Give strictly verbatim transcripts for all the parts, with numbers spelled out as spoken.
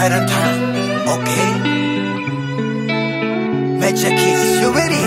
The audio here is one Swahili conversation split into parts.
right on time. Okay. Major Keys, you ready?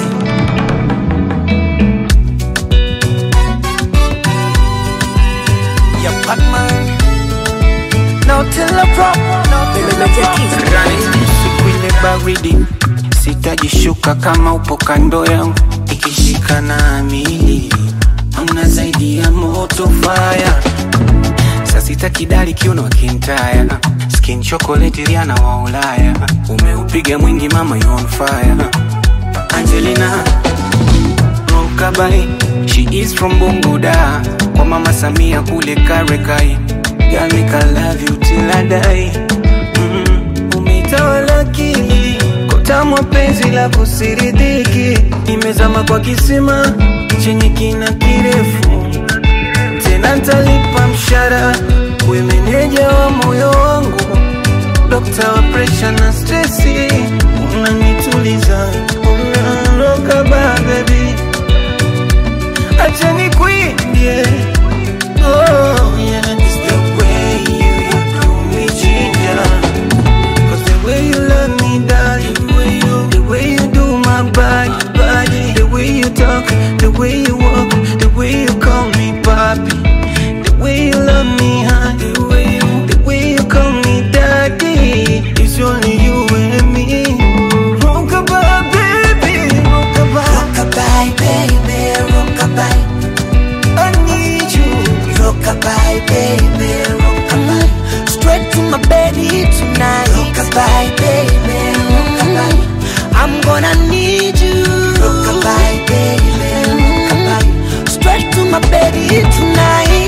Yeah, Batman. No till a prop, no till a prop. Siku ile baridi sitajishuka kama upo kando yangu, ikishika na amili hauna zaidi ya moto fire. Sasita kidali kiuno kintaya, skin chocolate riana wa Ulaya. Umeupiga mwingi mama, you on fire. Angelina Rokabai, she is from Bunguda, kwa mama Samia kule Karekai. Girl, make I love you till I die. Mm-hmm. Umeitawala akili, kotamwa penzi la kusiridiki. Nimezama kwa kisima, chenye kina kirefu. Tena nitalipa mshahara, uwe meneja wa moyo wangu. Dokta wa pressure na stressi, unanituliza, unaroka baby. Acha nikuimbie, oh yeah. It's the way you, you do me ginger. Cause the way you love me, darling, the way you, the way you do my body, body. The way you talk, the way you walk, the way you call me papi. The way you love me, huh? The way you, the way you call me daddy. It's only you and me. Rockabye, baby, rockabye. Rockabye, baby, rockabye. I need you. Rockabye, baby, rockabye. Straight to my baby tonight. Rockabye, baby, rockabye. I'm gonna need you. Rockabye, baby, rockabye. Straight to my baby tonight.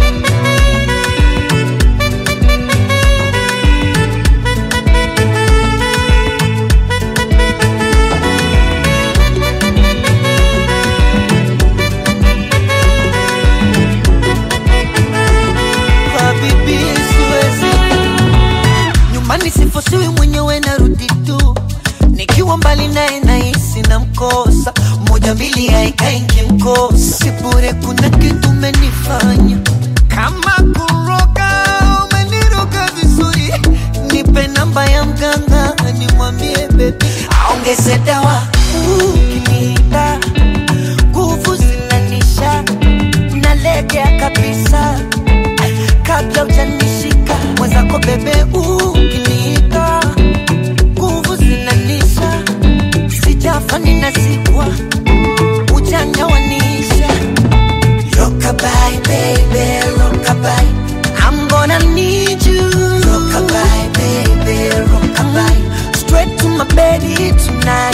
Nisifosiwi mwenyewe narudi tu, nikiwa mbali naye nahisi na mkosa. Moja mbili haikai kimkosa, sibure kuna kitu umenifanya. Kama kuroga, umeniroga vizuri. Nipe namba ya mganga, nimwambie baby aongeze dawa. Ukiniita, nguvu zinanisha, nalegea kabisa. Kabla hujanishika, mwenzako bebe ukiniita, nguvu zinanisha. Sijafa ninazikwa, ujanja wanisha. Rockabye, baby, rockabye. I'm gonna need you. Rockabye, baby, rockabye. Straight to my baby tonight.